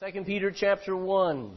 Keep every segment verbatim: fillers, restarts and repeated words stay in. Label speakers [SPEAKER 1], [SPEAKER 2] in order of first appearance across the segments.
[SPEAKER 1] Second Peter chapter one.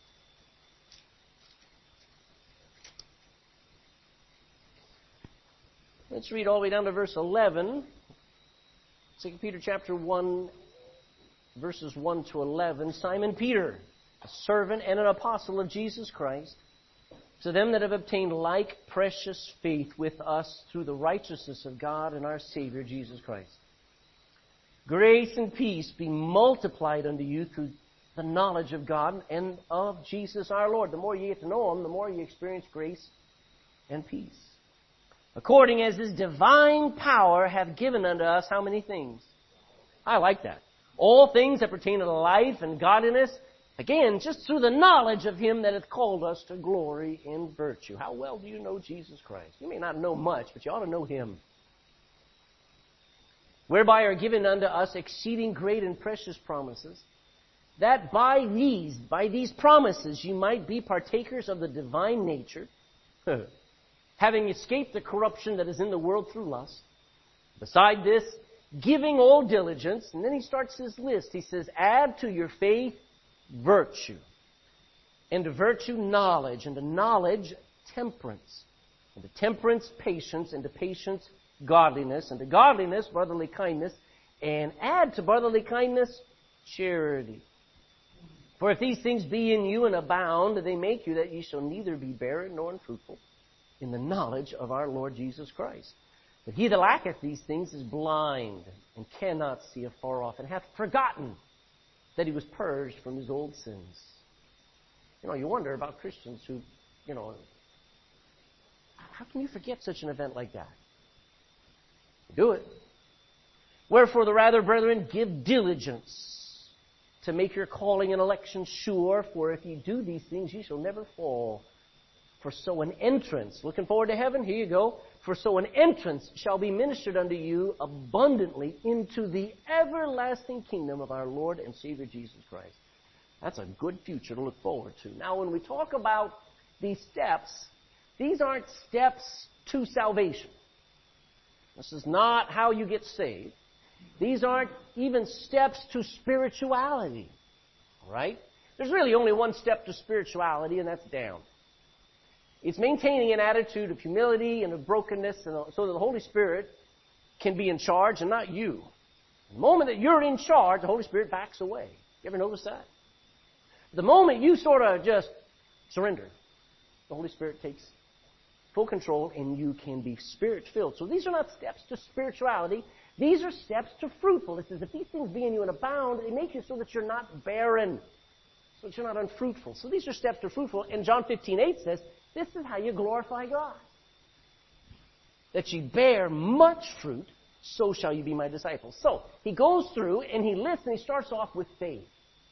[SPEAKER 1] Let's read all the way down to verse eleven. Second Peter chapter one, verses one to eleven. Simon Peter, a servant and an apostle of Jesus Christ, to them that have obtained like precious faith with us through the righteousness of God and our Savior Jesus Christ. Grace and peace be multiplied unto you through the knowledge of God and of Jesus our Lord. The more you get to know Him, the more you experience grace and peace. According as His divine power hath given unto us how many things? I like that. All things that pertain to life and godliness, again, just through the knowledge of Him that hath called us to glory and virtue. How well do you know Jesus Christ? You may not know much, but you ought to know Him. Whereby are given unto us exceeding great and precious promises, that by these, by these promises, you might be partakers of the divine nature, having escaped the corruption that is in the world through lust. Beside this, giving all diligence, and then he starts his list. He says, add to your faith virtue, and to virtue knowledge, and to knowledge temperance, and to temperance patience, and to patience godliness, and to godliness brotherly kindness, and add to brotherly kindness charity. For if these things be in you and abound, they make you that ye shall neither be barren nor unfruitful in the knowledge of our Lord Jesus Christ. But he that lacketh these things is blind, and cannot see afar off, and hath forgotten that he was purged from his old sins. You know, you wonder about Christians who, you know, how can you forget such an event like that? Do it. Wherefore the rather, brethren, give diligence to make your calling and election sure, for if ye do these things, ye shall never fall. For so an entrance, looking forward to heaven, here you go, for so an entrance shall be ministered unto you abundantly into the everlasting kingdom of our Lord and Savior Jesus Christ. That's a good future to look forward to. Now, when we talk about these steps, these aren't steps to salvation. This is not how you get saved. These aren't even steps to spirituality. All right? There's really only one step to spirituality, and that's down. It's maintaining an attitude of humility and of brokenness and so that the Holy Spirit can be in charge and not you. The moment that you're in charge, the Holy Spirit backs away. You ever notice that? The moment you sort of just surrender, the Holy Spirit takes full control and you can be Spirit-filled. So these are not steps to spirituality. These are steps to fruitfulness. It says, if these things be in you and abound, they make you so that you're not barren, so that you're not unfruitful. So these are steps to fruitful. And John fifteen eight says, this is how you glorify God. That ye bear much fruit, so shall you be my disciples. So, he goes through and he lists and he starts off with faith.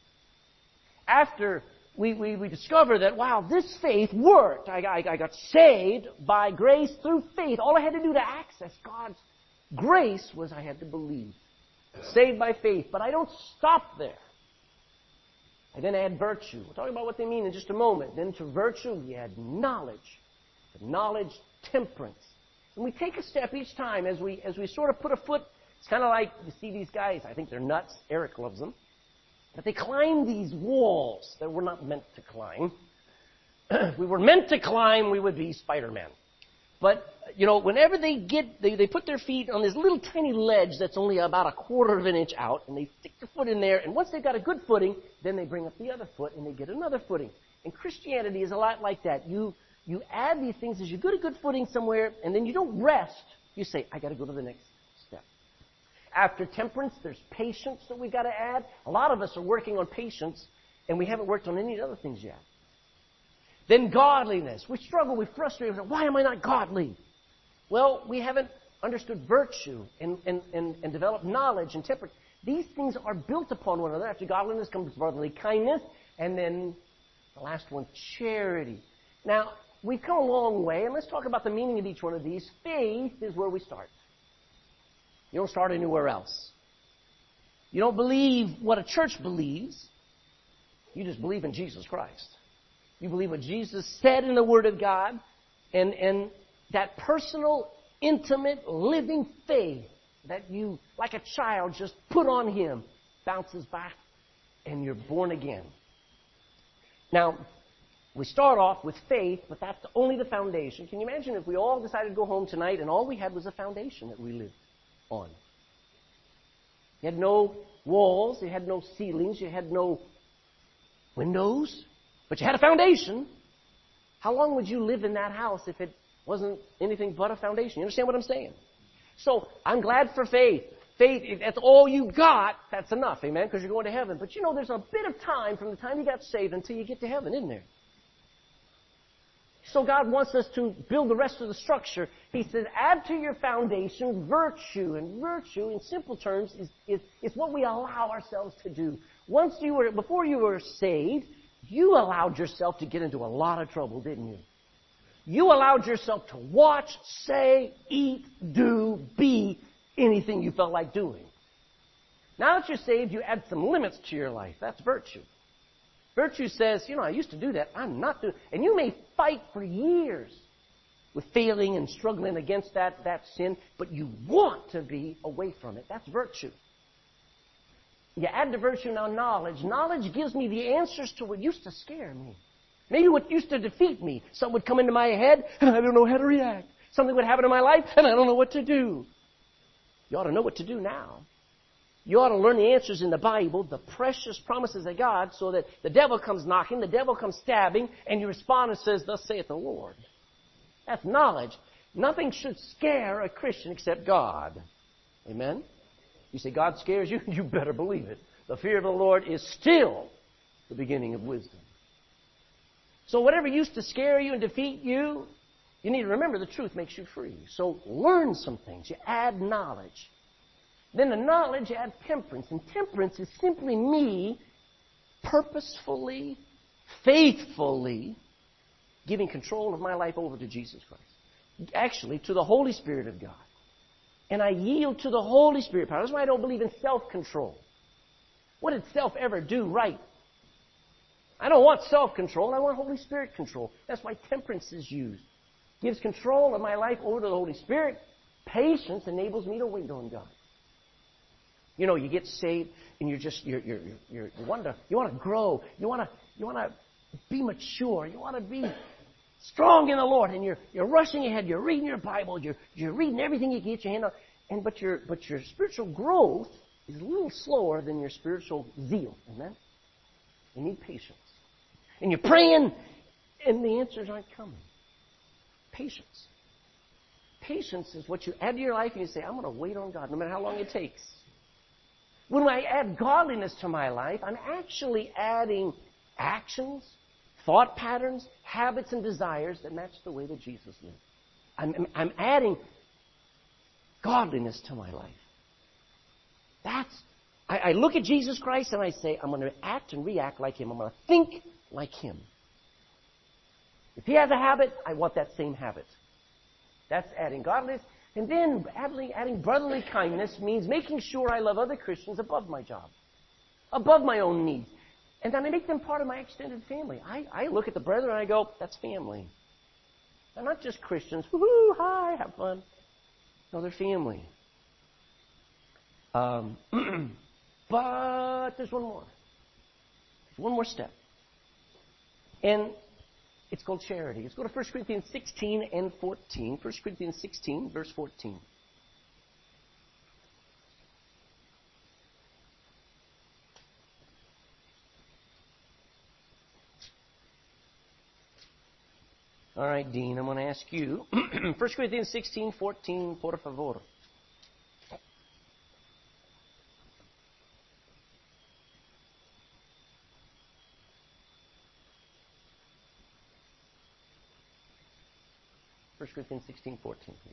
[SPEAKER 1] After we, we, we discover that, wow, this faith worked. I, I, I got saved by grace through faith. All I had to do to access God's grace was I had to believe. Saved by faith. But I don't stop there. I then add virtue. We'll talk about what they mean in just a moment. Then to virtue, we add knowledge. To knowledge, temperance. And we take a step each time as we as we sort of put a foot. It's kind of like, you see these guys, I think they're nuts. Eric loves them. But they climb these walls that we're not meant to climb. If we were meant to climb, we would be Spider-Man. But, you know, whenever they get, they, they put their feet on this little tiny ledge that's only about a quarter of an inch out, and they stick their foot in there, and once they've got a good footing, then they bring up the other foot, and they get another footing. And Christianity is a lot like that. You you add these things as you get a good footing somewhere, and then you don't rest. You say, I got to go to the next step. After temperance, there's patience that we've got to add. A lot of us are working on patience, and we haven't worked on any other things yet. Then godliness. We struggle, we frustrate. Why am I not godly? Well, we haven't understood virtue and, and, and, and developed knowledge and temperance. These things are built upon one another. After godliness comes brotherly kindness, and then the last one, charity. Now, we've come a long way, and let's talk about the meaning of each one of these. Faith is where we start. You don't start anywhere else. You don't believe what a church believes. You just believe in Jesus Christ. You believe what Jesus said in the Word of God, and, and that personal, intimate, living faith that you, like a child, just put on Him, bounces back and you're born again. Now, we start off with faith, but that's only the foundation. Can you imagine if we all decided to go home tonight and all we had was a foundation that we lived on? You had no walls, you had no ceilings, you had no windows, but you had a foundation. How long would you live in that house if it wasn't anything but a foundation? You understand what I'm saying? So, I'm glad for faith. Faith, if that's all you got, that's enough, amen, because you're going to heaven. But you know, there's a bit of time from the time you got saved until you get to heaven, isn't there? So God wants us to build the rest of the structure. He says, add to your foundation virtue. And virtue, in simple terms, is, is, is what we allow ourselves to do. Once you were, before you were saved, you allowed yourself to get into a lot of trouble, didn't you? You allowed yourself to watch, say, eat, do, be anything you felt like doing. Now that you're saved, you add some limits to your life. That's virtue. Virtue says, you know, I used to do that. I'm not doing. And you may fight for years with failing and struggling against that, that sin, but you want to be away from it. That's virtue. You add to virtue now knowledge. Knowledge gives me the answers to what used to scare me. Maybe what used to defeat me. Something would come into my head, and I don't know how to react. Something would happen in my life, and I don't know what to do. You ought to know what to do now. You ought to learn the answers in the Bible, the precious promises of God, so that the devil comes knocking, the devil comes stabbing, and you respond and says, thus saith the Lord. That's knowledge. Nothing should scare a Christian except God. Amen? You say God scares you? You better believe it. The fear of the Lord is still the beginning of wisdom. So whatever used to scare you and defeat you, you need to remember the truth makes you free. So learn some things. You add knowledge. Then the knowledge, you add temperance. And temperance is simply me purposefully, faithfully giving control of my life over to Jesus Christ. Actually, to the Holy Spirit of God. And I yield to the Holy Spirit power. That's why I don't believe in self-control. What did self ever do right? I don't want self-control. I want Holy Spirit control. That's why temperance is used. Gives control of my life over to the Holy Spirit. Patience enables me to wait on God. You know, you get saved and you're just you're you're you're you want to you want to grow. You want to you want to be mature. You want to be strong in the Lord, and you're you're rushing ahead. You're reading your Bible. You're you're reading everything you can get your hand on. And but your but your spiritual growth is a little slower than your spiritual zeal. Amen. You need patience. And you're praying, and the answers aren't coming. Patience. Patience is what you add to your life, and you say, I'm going to wait on God, no matter how long it takes. When I add godliness to my life, I'm actually adding actions, thought patterns, habits, and desires that match the way that Jesus lived. I'm, I'm adding godliness to my life. That's, I, I look at Jesus Christ and I say, I'm going to act and react like Him. I'm going to think like Him. If He has a habit, I want that same habit. That's adding godliness. And then adding, adding brotherly kindness means making sure I love other Christians above my job, above my own needs. And then I make them part of my extended family. I, I look at the brethren and I go, that's family. They're not just Christians. Woo-hoo, hi, have fun. No, they're family. Um, but there's one more. There's one more step. And it's called charity. Let's go to First Corinthians sixteen and fourteen. First Corinthians sixteen, verse fourteen. All right, Dean, I'm going to ask you. First Corinthians sixteen, fourteen, por favor. First Corinthians sixteen, fourteen, please.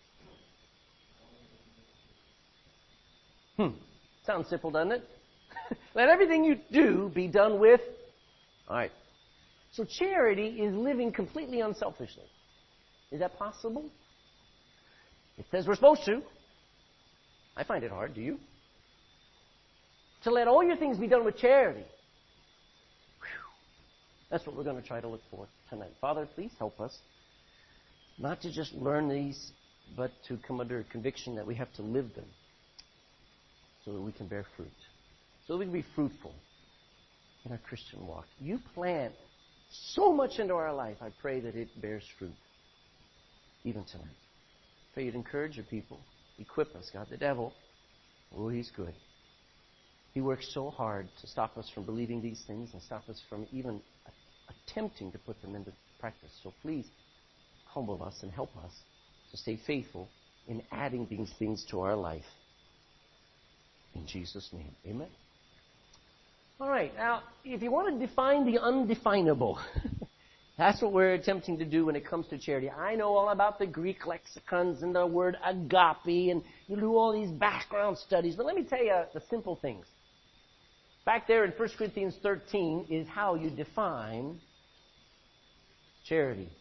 [SPEAKER 1] Hmm. Sounds simple, doesn't it? Let everything you do be done with. All right. So charity is living completely unselfishly. Is that possible? It says we're supposed to. I find it hard. Do you? To let all your things be done with charity. Whew. That's what we're going to try to look for tonight. Father, please help us. Not to just learn these, but to come under a conviction that we have to live them so that we can bear fruit. So that we can be fruitful. in our Christian walk. You plant so much into our life. I pray that it bears fruit, even tonight. Pray you'd encourage your people. Equip us, God. The devil, oh, he's good. He works so hard to stop us from believing these things and stop us from even attempting to put them into practice. So please humble us and help us to stay faithful in adding these things to our life. In Jesus' name, amen. All right, now, if you want to define the undefinable, that's what we're attempting to do when it comes to charity. I know all about the Greek lexicons and the word agape, and you do all these background studies, but let me tell you the simple things. Back there in First Corinthians thirteen is how you define charity.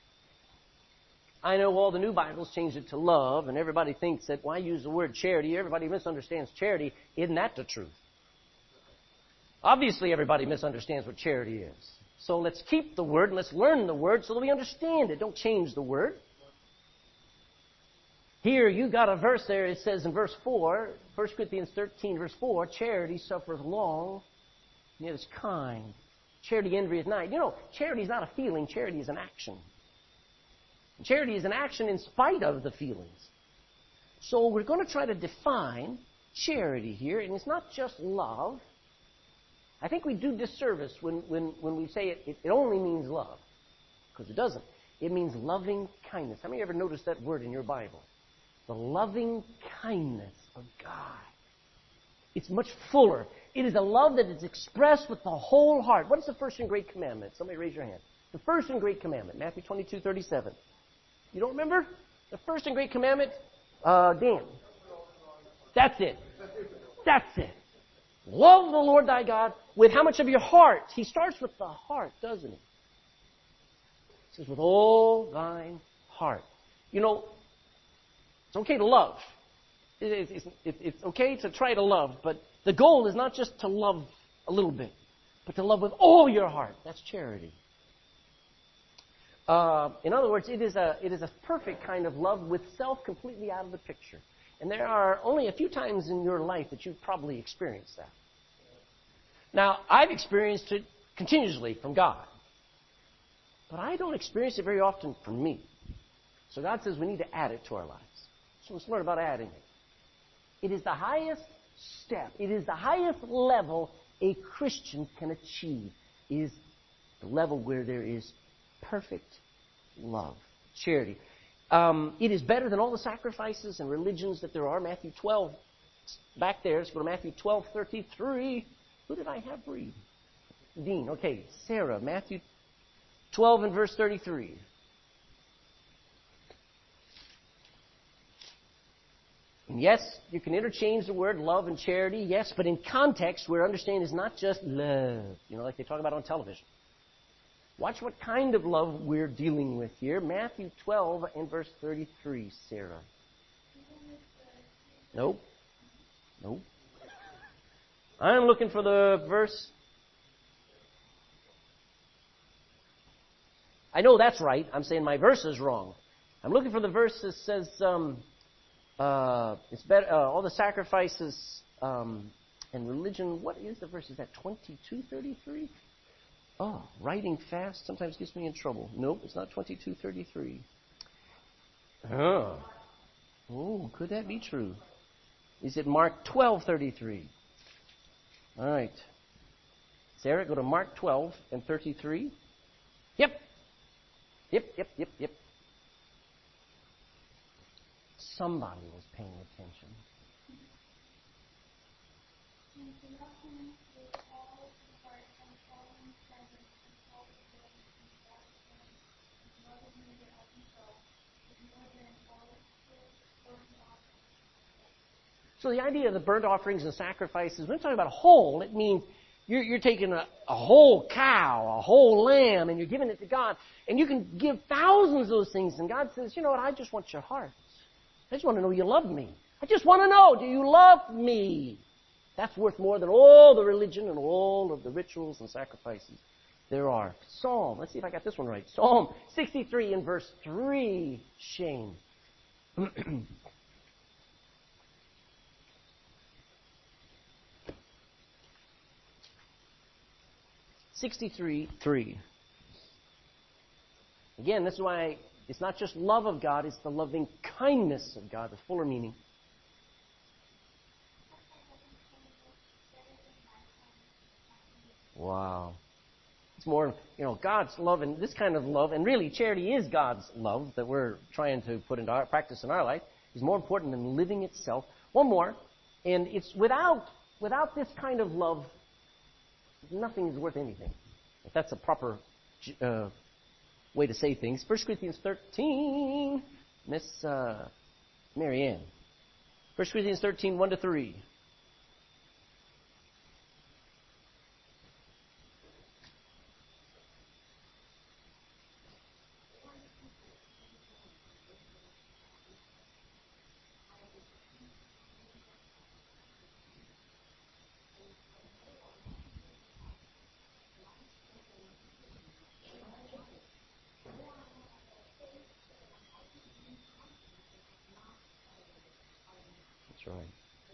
[SPEAKER 1] I know all the new Bibles changed it to love, and everybody thinks that why use the word charity? Everybody misunderstands charity. Isn't that the truth? Obviously, everybody misunstands what charity is. So let's keep the word, and let's learn the word so that we understand it. Don't change the word. Here, you got a verse there. It says in verse four, First Corinthians thirteen, verse four, charity suffereth long, and it is kind. Charity envieth not. You know, charity is not a feeling. Charity is an action. Charity is an action in spite of the feelings. So we're going to try to define charity here, and it's not just love. I think we do disservice when, when, when we say it, it, it only means love, because it doesn't. It means loving kindness. How many of you ever noticed that word in your Bible? The loving kindness of God. It's much fuller. It is a love that is expressed with the whole heart. What is the first and great commandment? Somebody raise your hand. The first and great commandment, Matthew twenty-two thirty-seven. You don't remember? The first and great commandment? Uh, Dan. That's it. That's it. Love the Lord thy God with how much of your heart? He starts with the heart, doesn't he? He says, with all thine heart. You know, it's okay to love. It, it, it, it's okay to try to love, but the goal is not just to love a little bit, but to love with all your heart. That's charity. Uh, in other words, it is a it is a perfect kind of love with self completely out of the picture. And there are only a few times in your life that you've probably experienced that. Now, I've experienced it continuously from God. But I don't experience it very often from me. So God says we need to add it to our lives. So let's learn about adding it. It is the highest step. It is the highest level a Christian can achieve. It is the level where there is perfect love, charity. Um, it is better than all the sacrifices and religions that there are. Matthew twelve, back there. Let's go to Matthew twelve thirty-three. Who did I have read? Dean. Okay, Sarah. Matthew twelve and verse thirty-three. And yes, you can interchange the word love and charity, yes, but in context, we're understanding is not just love, you know, like they talk about on television. Watch what kind of love we're dealing with here. Matthew twelve and verse thirty-three, Sarah. Nope. Nope. I'm looking for the verse. I know that's right. I'm saying my verse is wrong. I'm looking for the verse that says um, uh, it's better. Uh, all the sacrifices um, and religion. What is the verse? Is that twenty-two thirty-three? Oh, writing fast sometimes gets me in trouble. Nope, it's not twenty-two thirty-three. Oh. Oh, could that be true? Is it Mark twelve thirty-three? All right. Sarah, go to Mark twelve and thirty-three. Yep. Yep, yep, yep, yep. Somebody was paying attention. So the idea of the burnt offerings and sacrifices, when we're talking about a whole, it means you're, you're taking a, a whole cow, a whole lamb, and you're giving it to God. And you can give thousands of those things, and God says, you know what, I just want your hearts. I just want to know you love me. I just want to know, do you love me? That's worth more than all the religion and all of the rituals and sacrifices there are. Psalm, let's see if I got this one right. Psalm sixty-three and verse three, Shane. sixty-three, three. Again, this is why it's not just love of God, it's the loving kindness of God, the fuller meaning. Wow. It's more, you know, God's love and this kind of love, and really charity is God's love that we're trying to put into our practice in our life, is more important than living itself. One more, and it's without without this kind of love, nothing is worth anything. If that's a proper uh, way to say things. First Corinthians thirteen, Miss uh, Mary Ann. First Corinthians thirteen, one to three. That's right.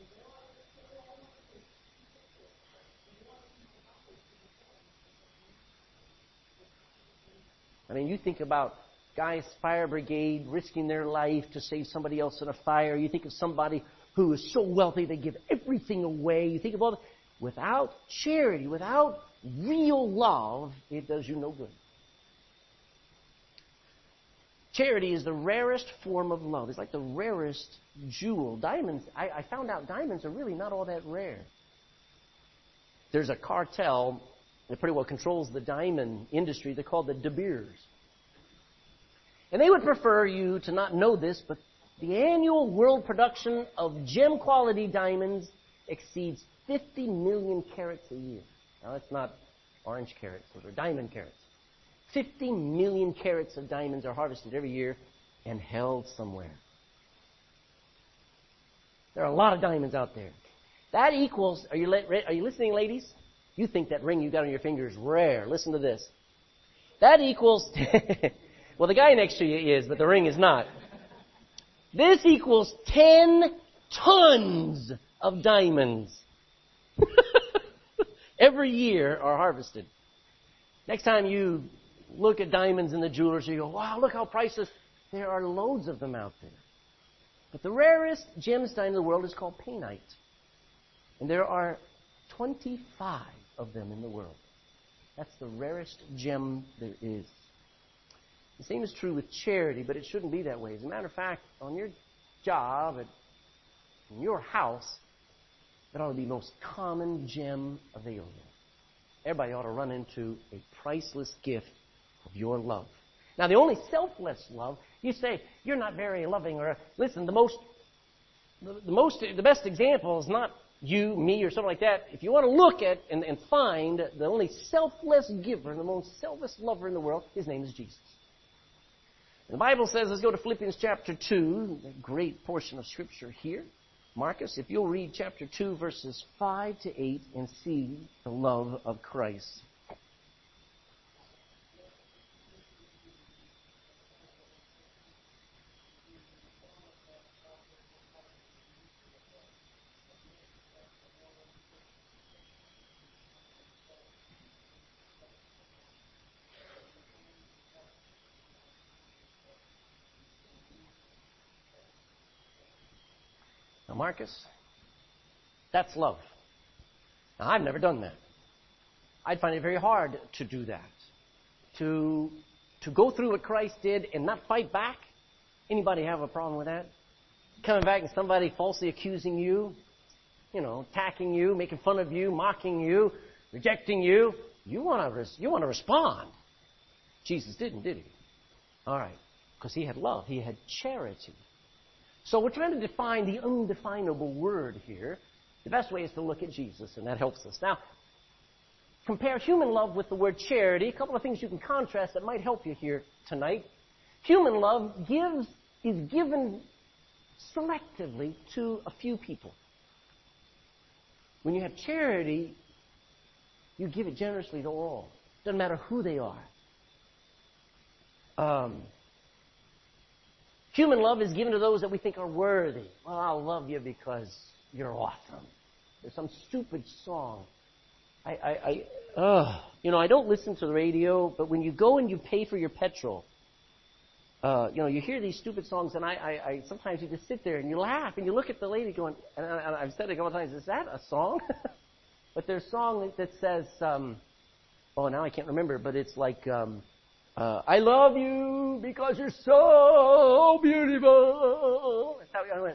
[SPEAKER 1] I mean, you think about guys, fire brigade, risking their life to save somebody else in a fire. You think of somebody who is so wealthy they give everything away. You think of all that. Without charity, without real love, it does you no good. Charity is the rarest form of love. It's like the rarest jewel. Diamonds, I, I found out diamonds are really not all that rare. There's a cartel that pretty well controls the diamond industry. They're called the De Beers. And they would prefer you to not know this, but the annual world production of gem quality diamonds exceeds fifty million carats a year. Now, that's not orange carats, those are diamond carats. fifty million carats of diamonds are harvested every year and held somewhere. There are a lot of diamonds out there. That equals, are you, are you listening, ladies? You think that ring you got on your finger is rare. Listen to this. That equals, well, the guy next to you is, but the ring is not. This equals ten tons of diamonds. Every year are harvested. Next time you look at diamonds in the jewelers, you go, wow, look how priceless. There are loads of them out there. But the rarest gemstone in the world is called painite. And there are twenty-five of them in the world. That's the rarest gem there is. The same is true with charity, but it shouldn't be that way. As a matter of fact, on your job, at, in your house, that ought to be the most common gem available. Everybody ought to run into a priceless gift of your love. Now, the only selfless love, you say, you're not very loving, or listen, the most, the, the most, the best example is not you, me, or something like that. If you want to look at and, and find the only selfless giver, the most selfless lover in the world, his name is Jesus. And the Bible says, let's go to Philippians chapter two, a great portion of Scripture here. Marcus, if you'll read chapter two, verses five to eight, and see the love of Christ. Now, Marcus, that's love. Now, I've never done that. I'd find it very hard to do that. To, to go through what Christ did and not fight back. Anybody have a problem with that? Coming back and somebody falsely accusing you, you know, attacking you, making fun of you, mocking you, rejecting you. You want to res- you want to respond. Jesus didn't, did he? All right. Because he had love. He had charity. So we're trying to define the undefinable word here. The best way is to look at Jesus, and that helps us. Now, compare human love with the word charity. A couple of things you can contrast that might help you here tonight. Human love gives is given selectively to a few people. When you have charity, you give it generously to all. Doesn't matter who they are. Um... Human love is given to those that we think are worthy. Well, I'll love you because you're awesome. There's some stupid song I, I, I uh, you know, I don't listen to the radio, but when you go and you pay for your petrol, uh, you know, you hear these stupid songs, and I, I, I sometimes you just sit there and you laugh, and you look at the lady going, and I, and I've said it a couple times, is that a song? But there's a song that says, um, oh, now I can't remember, but it's like, um, uh, I love you because you're so beautiful. That's how I went.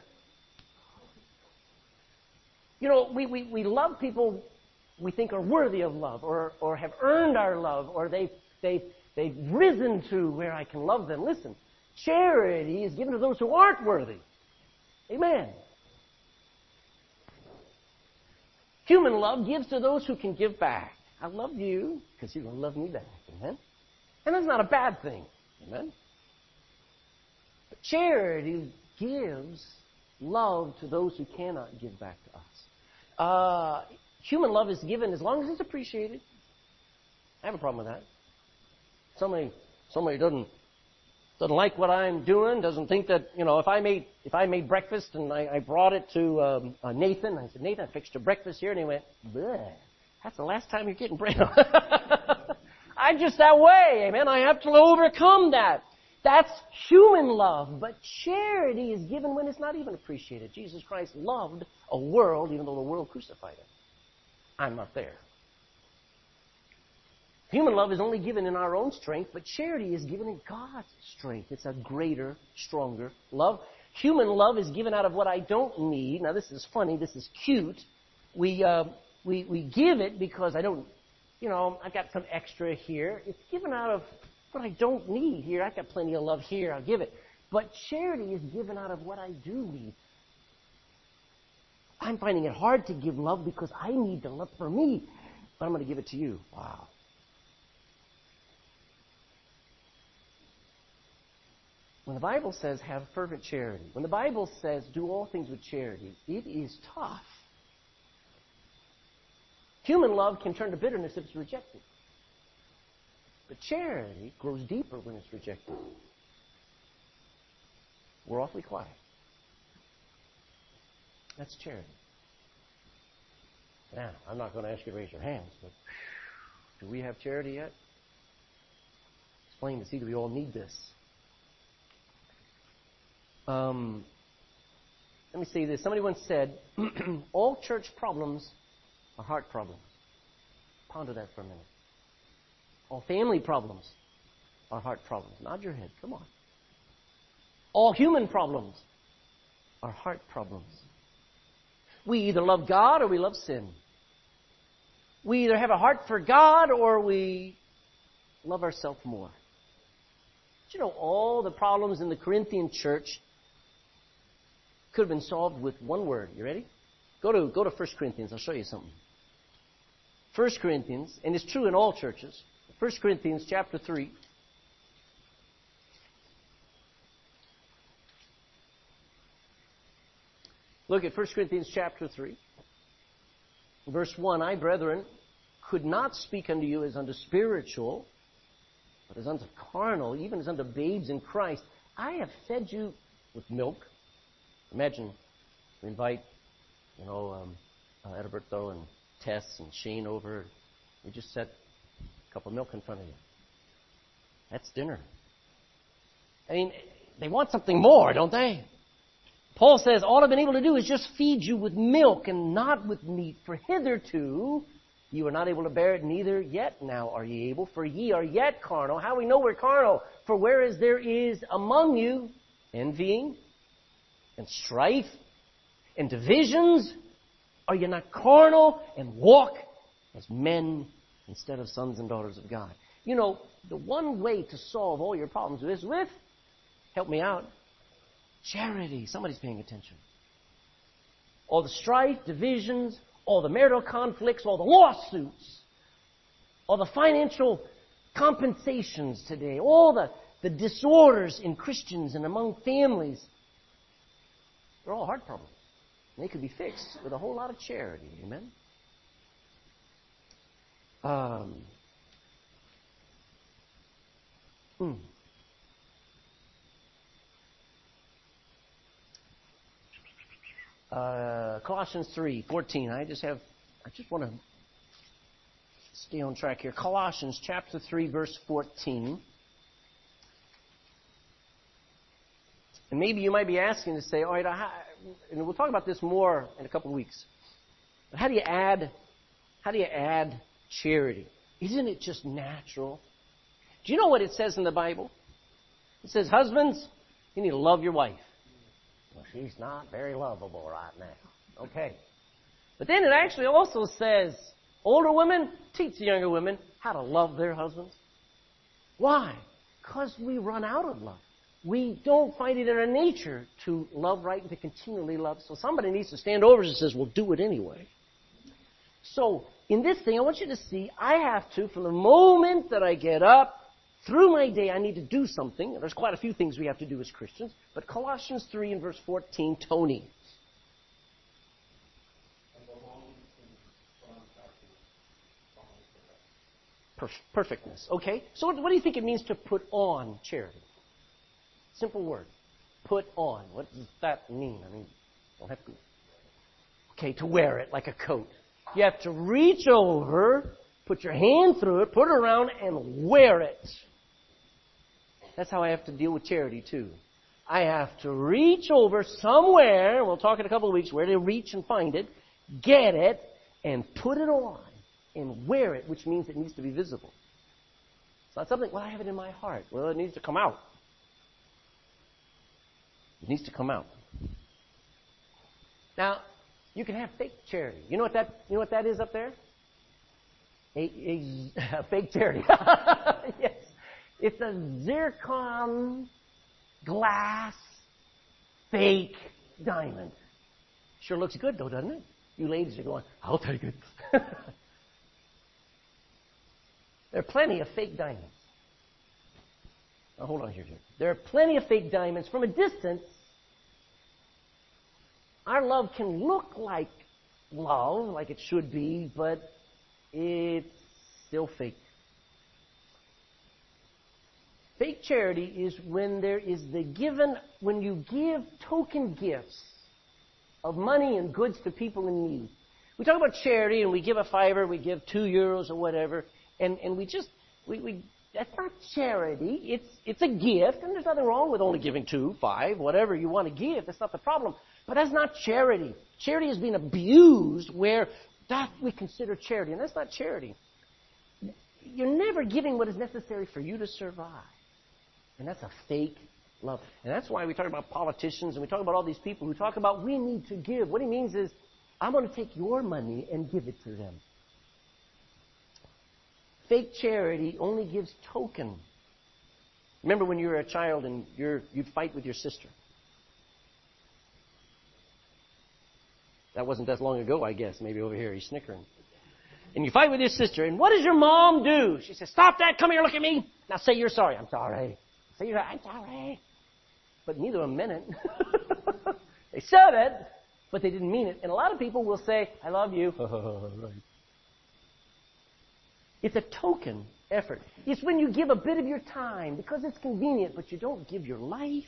[SPEAKER 1] You know, we, we, we love people we think are worthy of love, or, or have earned our love, or they've, they've, they've risen to where I can love them. Listen, charity is given to those who aren't worthy. Amen. Human love gives to those who can give back. I love you because you're going to love me back. Amen. And that's not a bad thing. Amen. But charity gives love to those who cannot give back to us. Uh, human love is given as long as it's appreciated. I have a problem with that. Somebody, somebody doesn't doesn't like what I'm doing. Doesn't think that, you know, if I made if I made breakfast and I, I brought it to um, uh, Nathan, I said, Nathan, I fixed your breakfast here, and he went, bleh, that's the last time you're getting bread. I'm just that way, amen. I have to overcome that. That's human love, but charity is given when it's not even appreciated. Jesus Christ loved a world, even though the world crucified him. I'm not there. Human love is only given in our own strength, but charity is given in God's strength. It's a greater, stronger love. Human love is given out of what I don't need. Now, this is funny. This is cute. We uh, we we give it because I don't, you know, I've got some extra here. It's given out of what I don't need here. I've got plenty of love here. I'll give it. But charity is given out of what I do need. I'm finding it hard to give love because I need the love for me, but I'm going to give it to you. Wow. When the Bible says have fervent charity, when the Bible says do all things with charity, it is tough. Human love can turn to bitterness if it's rejected. But charity grows deeper when it's rejected. We're awfully quiet. That's charity. Now, I'm not going to ask you to raise your hands, but do we have charity yet? It's plain to see that we all need this. Um, let me say this. Somebody once said, all church problems are heart problems. Ponder that for a minute. All family problems are heart problems. Nod your head. Come on. All human problems are heart problems. We either love God or we love sin. We either have a heart for God or we love ourselves more. Did you know all the problems in the Corinthian church could have been solved with one word? You ready? Go to go to First Corinthians. I'll show you something. First Corinthians, and it's true in all churches. First Corinthians chapter three. Look at First Corinthians chapter three. Verse one, I, brethren, could not speak unto you as unto spiritual, but as unto carnal, even as unto babes in Christ. I have fed you with milk. Imagine we invite, you know, um, uh, Edberto and Tess and Shane over. We just set a cup of milk in front of you. That's dinner. I mean, they want something more, don't they? Paul says, all I've been able to do is just feed you with milk and not with meat. For hitherto you are not able to bear it, neither yet now are ye able. For ye are yet carnal. How we know we're carnal? For whereas there is among you envying and strife and divisions, are you not carnal and walk as men instead of sons and daughters of God? You know, the one way to solve all your problems is with, help me out, charity. Somebody's paying attention. All the strife, divisions, all the marital conflicts, all the lawsuits, all the financial compensations today, all the, the disorders in Christians and among families, they're all heart problems. And they could be fixed with a whole lot of charity. Amen? Um, hmm. Uh, Colossians three fourteen. I just have, I just want to stay on track here. Colossians chapter three, verse fourteen. And maybe you might be asking to say, all right, how, and we'll talk about this more in a couple of weeks. But how do you add, how do you add charity? Isn't it just natural? Do you know what it says in the Bible? It says, husbands, you need to love your wife. Well, she's not very lovable right now. Okay. But then it actually also says, older women, teach the younger women how to love their husbands. Why? Because we run out of love. We don't find it in our nature to love right and to continually love. So somebody needs to stand over us and says, well, do it anyway. So in this thing, I want you to see, I have to, from the moment that I get up, through my day, I need to do something. And there's quite a few things we have to do as Christians. But Colossians three and verse fourteen, Tony. Perf- perfectness. Okay? So what, what do you think it means to put on charity? Simple word. Put on. What does that mean? I mean, you don't have to. Okay, to wear it like a coat. You have to reach over, put your hand through it, put it around, and wear it. That's how I have to deal with charity, too. I have to reach over somewhere, we'll talk in a couple of weeks, where to reach and find it, get it, and put it on, and wear it, which means it needs to be visible. It's not something, well, I have it in my heart. Well, it needs to come out. It needs to come out. Now, you can have fake charity. You know what that, you know what that is up there? A, a, a fake charity. Yes. It's a zircon glass fake diamond. Sure looks good, though, doesn't it? You ladies are going, I'll take it. There are plenty of fake diamonds. Now, hold on here, Jim. There are plenty of fake diamonds. From a distance, our love can look like love, like it should be, but it's still fake. Fake charity is when there is the given, when you give token gifts of money and goods to people in need. We talk about charity and we give a fiver, we give two euros or whatever, and, and we just, we, we that's not charity. It's, it's a gift, and there's nothing wrong with only giving two, five, whatever you want to give. That's not the problem. But that's not charity. Charity has been abused where that we consider charity, and that's not charity. You're never giving what is necessary for you to survive. And that's a fake love. And that's why we talk about politicians and we talk about all these people who talk about we need to give. What he means is, I'm going to take your money and give it to them. Fake charity only gives token. Remember when you were a child and you're, you'd fight with your sister. That wasn't that long ago, I guess. Maybe over here he's snickering. And you fight with your sister, and what does your mom do? She says, stop that, come here, look at me. Now say you're sorry. I'm sorry. Say you're I'm sorry. But neither of them meant it. They said it, but they didn't mean it. And a lot of people will say, I love you. Right. It's a token effort. It's when you give a bit of your time because it's convenient, but you don't give your life.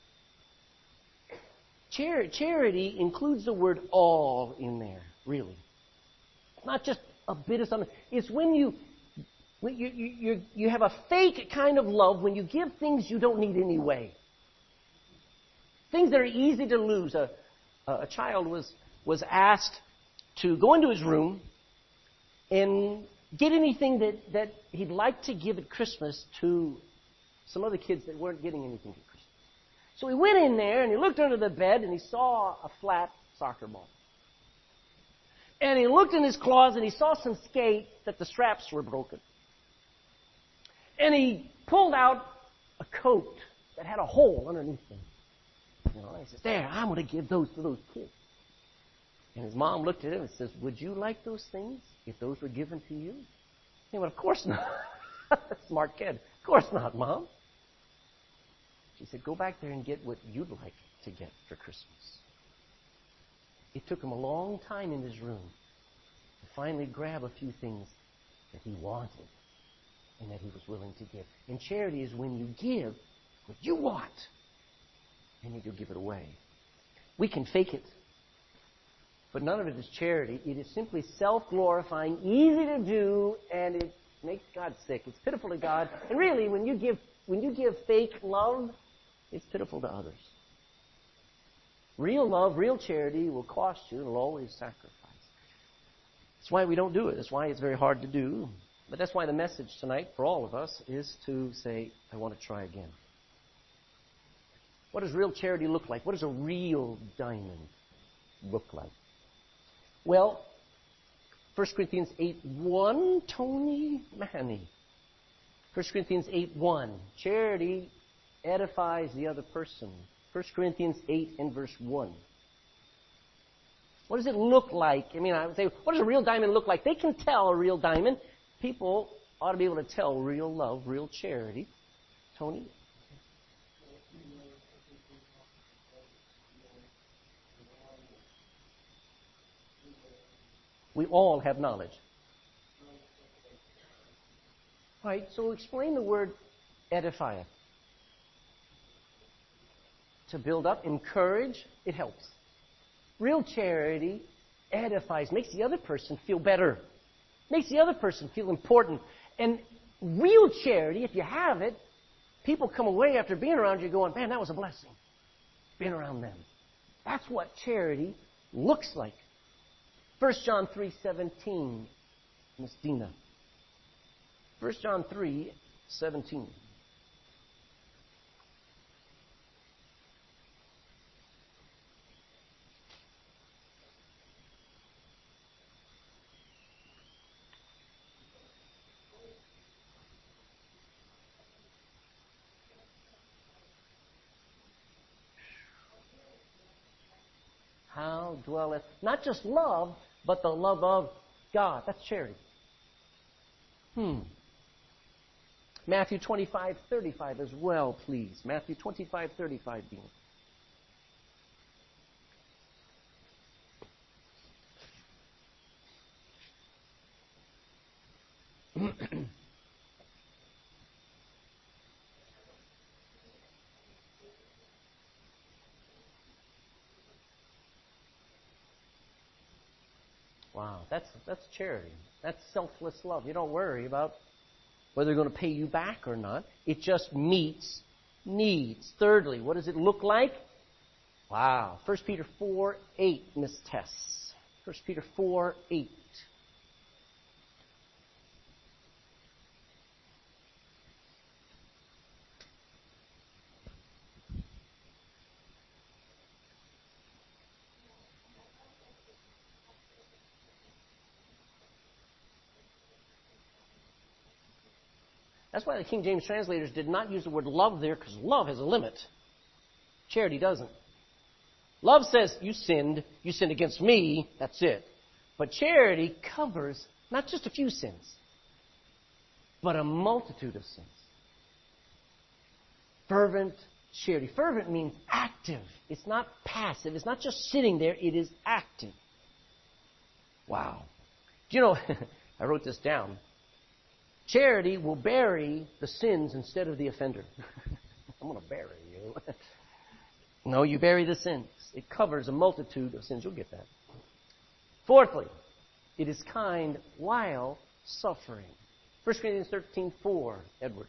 [SPEAKER 1] Char- charity includes the word all in there, really. It's not just a bit of something. It's when you when you, you, you, you have a fake kind of love when you give things you don't need anyway. Things that are easy to lose. A, a child was, was asked to go into his room and get anything that, that he'd like to give at Christmas to some other kids that weren't getting anything at Christmas. So he went in there and he looked under the bed and he saw a flat soccer ball. And he looked in his closet and he saw some skates that the straps were broken. And he pulled out a coat that had a hole underneath them. You know, and he says, there, I'm going to give those to those kids. And his mom looked at him and says, would you like those things if those were given to you? He went, of course not. Smart kid. Of course not, Mom. She said, go back there and get what you'd like to get for Christmas. It took him a long time in his room to finally grab a few things that he wanted and that he was willing to give. And charity is when you give what you want and you give it away. We can fake it. But none of it is charity. It is simply self-glorifying, easy to do, and it makes God sick. It's pitiful to God. And really, when you give when you give fake love, it's pitiful to others. Real love, real charity will cost you. It'll always sacrifice. That's why we don't do it. That's why it's very hard to do. But that's why the message tonight for all of us is to say, I want to try again. What does real charity look like? What does a real diamond look like? Well, First Corinthians eight one, Tony Mahoney. First Corinthians eight one. Charity edifies the other person. First Corinthians eight and verse one. What does it look like? I mean, I would say, what does a real diamond look like? They can tell a real diamond. People ought to be able to tell real love, real charity. Tony? We all have knowledge. Right, so explain the word edifieth. To build up, encourage, it helps. Real charity edifies, makes the other person feel better. Makes the other person feel important. And real charity, if you have it, people come away after being around you going, man, that was a blessing. Being around them. That's what charity looks like. First John three seventeen, Miss Dina. First John three seventeen. How dwelleth, not just love, but the love of God. That's charity. Hmm. Matthew twenty-five thirty-five as well, please. Matthew twenty-five thirty-five, Dean. Wow, that's that's charity. That's selfless love. You don't worry about whether they're going to pay you back or not. It just meets needs. Thirdly, what does it look like? Wow. First Peter four eight, Miss Tess. First Peter four eight. That's why the King James translators did not use the word love there, because love has a limit. Charity doesn't. Love says, you sinned, you sinned against me, that's it. But charity covers not just a few sins, but a multitude of sins. Fervent charity. Fervent means active. It's not passive. It's not just sitting there. It is active. Wow. Do you know, I wrote this down. Charity will bury the sins instead of the offender. I'm going to bury you. No, you bury the sins. It covers a multitude of sins. You'll get that. Fourthly, it is kind while suffering. First Corinthians thirteen four, Edward.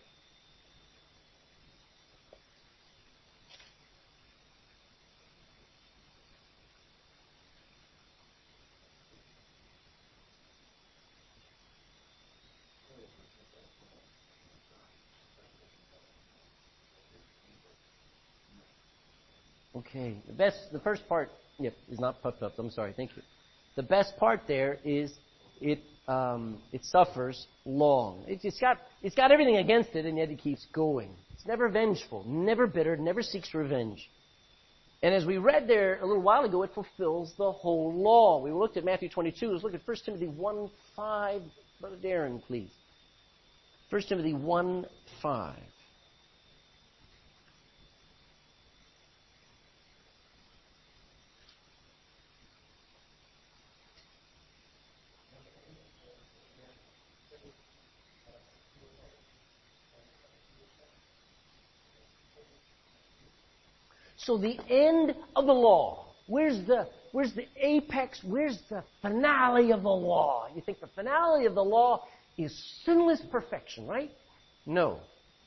[SPEAKER 1] Okay, the best, the first part, yep, is not puffed up. I'm sorry, thank you. The best part there is it um, it suffers long. It, it's got it's got everything against it, and yet it keeps going. It's never vengeful, never bitter, never seeks revenge. And as we read there a little while ago, it fulfills the whole law. We looked at Matthew twenty-two. Let's look at First Timothy one five. Brother Darren, please. First Timothy one five. So the end of the law. Where's the Where's the apex? Where's the finale of the law? You think the finale of the law is sinless perfection, right? No.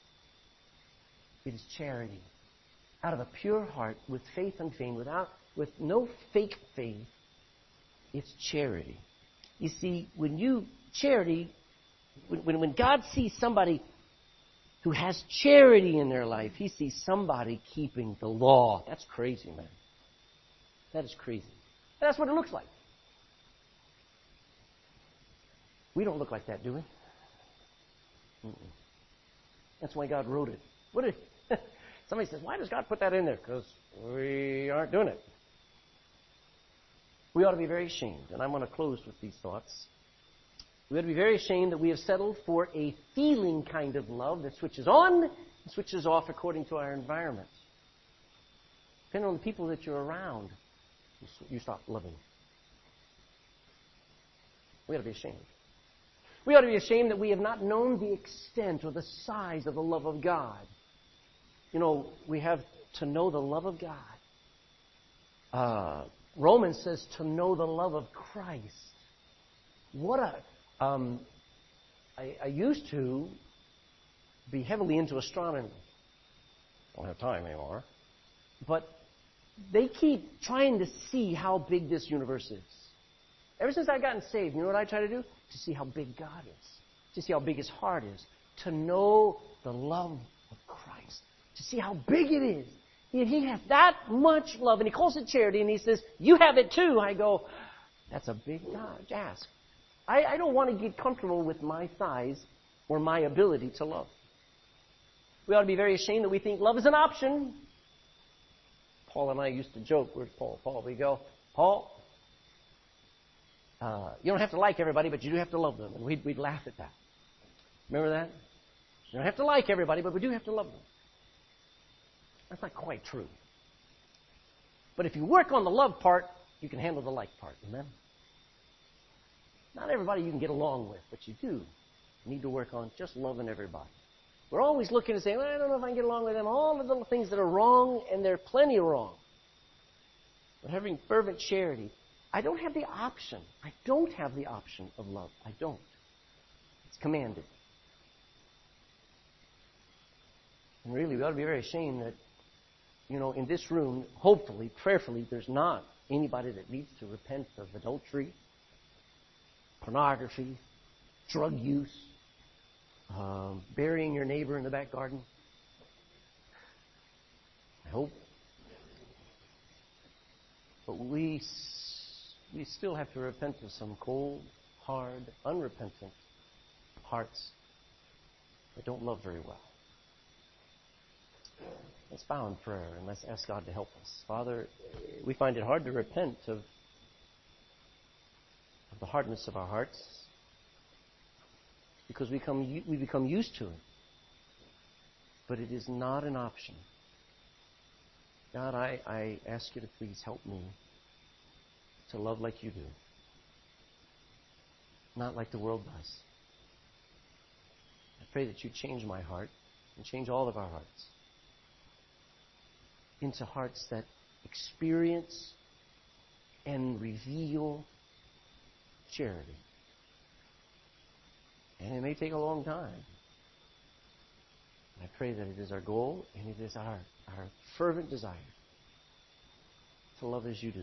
[SPEAKER 1] It is charity. Out of a pure heart, with faith unfeigned, without, with no fake faith, it's charity. You see, when you, charity, when, when God sees somebody who has charity in their life, He sees somebody keeping the law. That's crazy, man. That is crazy. That's what it looks like. We don't look like that, do we? Mm-mm. That's why God wrote it. What did somebody says, why does God put that in there? Because we aren't doing it. We ought to be very ashamed, and I'm going to close with these thoughts. We ought to be very ashamed that we have settled for a feeling kind of love that switches on and switches off according to our environment. Depending on the people that you're around, you stop loving. We ought to be ashamed. We ought to be ashamed that we have not known the extent or the size of the love of God. You know, we have to know the love of God. Uh, Romans says to know the love of Christ. What a... Um, I, I used to be heavily into astronomy. Don't have time anymore. But they keep trying to see how big this universe is. Ever since I've gotten saved, you know what I try to do? To see how big God is. To see how big His heart is. To know the love of Christ. To see how big it is. He, he has that much love. And He calls it charity. And He says, you have it too. I go, that's a big God ask. I, I don't want to get comfortable with my size or my ability to love. We ought to be very ashamed that we think love is an option. Paul and I used to joke. Where's Paul? Paul, we go, Paul, uh, you don't have to like everybody, but you do have to love them. And we'd, we'd laugh at that. Remember that? You don't have to like everybody, but we do have to love them. That's not quite true. But if you work on the love part, you can handle the like part. Amen? Not everybody you can get along with, but you do need to work on just loving everybody. We're always looking and saying, well, I don't know if I can get along with them. All the little things that are wrong, and they're plenty wrong. But having fervent charity, I don't have the option. I don't have the option of love. I don't. It's commanded. And really, we ought to be very ashamed that, you know, in this room, hopefully, prayerfully, there's not anybody that needs to repent of adultery, pornography, drug use, um, burying your neighbor in the back garden. I hope. But we, we still have to repent of some cold, hard, unrepentant hearts that don't love very well. Let's bow in prayer and let's ask God to help us. Father, we find it hard to repent of, of the hardness of our hearts because we, come, we become used to it. But it is not an option. God, I, I ask you to please help me to love like you do, not like the world does. I pray that you change my heart and change all of our hearts into hearts that experience and reveal charity. And it may take a long time. I pray that it is our goal and it is our, our fervent desire to love as you do.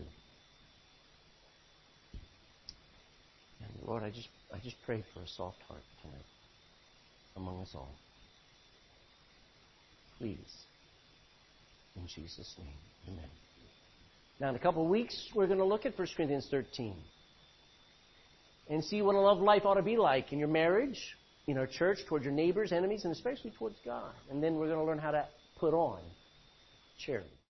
[SPEAKER 1] And Lord, I just I just pray for a soft heart tonight among us all. Please. In Jesus' name, amen. Now, in a couple of weeks, we're going to look at First Corinthians thirteen and see what a love life ought to be like in your marriage, in our church, towards your neighbors, enemies, and especially towards God. And then we're going to learn how to put on charity.